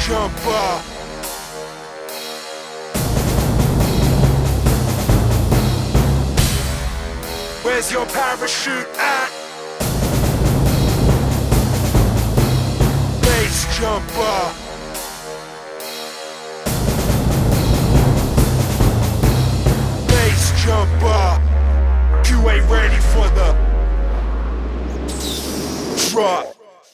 jumper. Where's your parachute at? Bass jumper. Bass jumper. You ain't ready for the drop.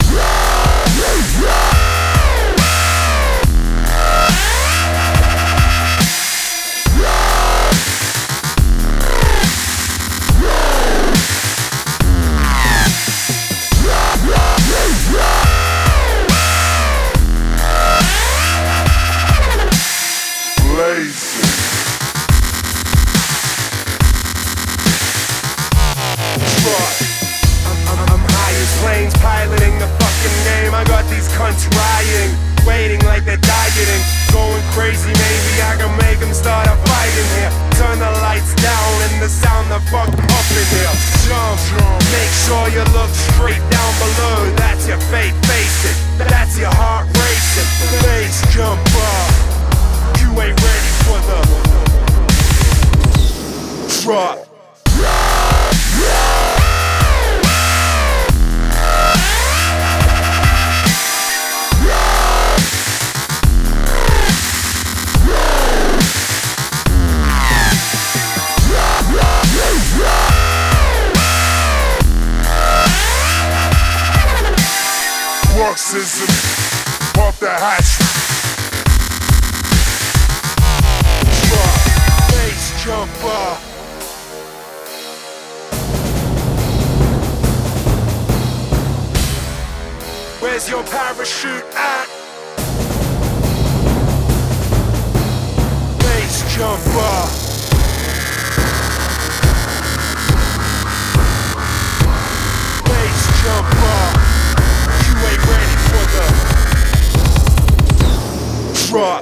I'm high as planes, piloting the fucking game. I got these cunts rioting, waiting like they're dieting, going crazy. Maybe I can make them start a fight in here. Turn the lights down and the sound the fuck up in here. Jump, make sure you look straight down below. That's your fate, face it. That's your heart racing. Bass jumper, you ain't ready for the drop. Bruxism, off the hatch. Bass jumper. Where's your parachute at? Bass jumper. Bass jumper. You ain't ready for the drop.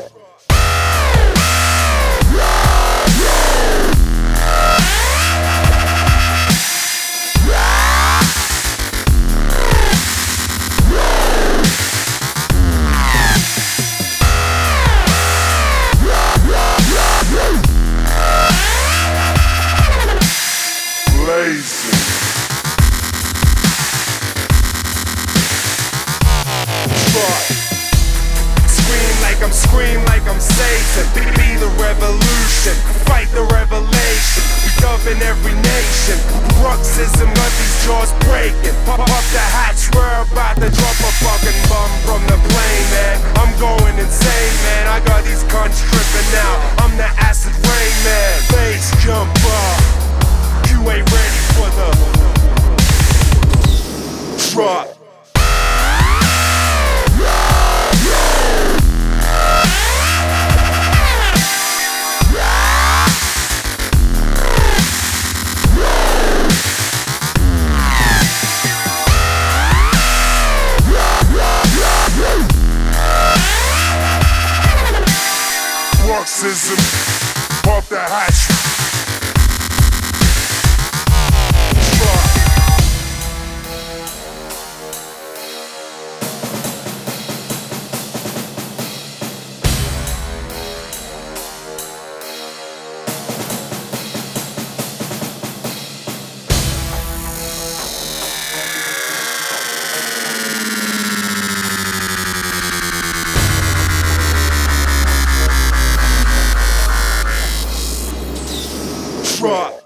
Scream like I'm Satan, be the revolution, fight the revelation. We govern every nation. Bruxism got these jaws breaking. Pop up the hatch, we're about to drop a fucking bomb from the plane, man. I'm going insane, man. I got these cunts tripping now. I'm the acid rain man. Bass jumper, you ain't ready for the drop. Bruxism, off the hatch. Drop.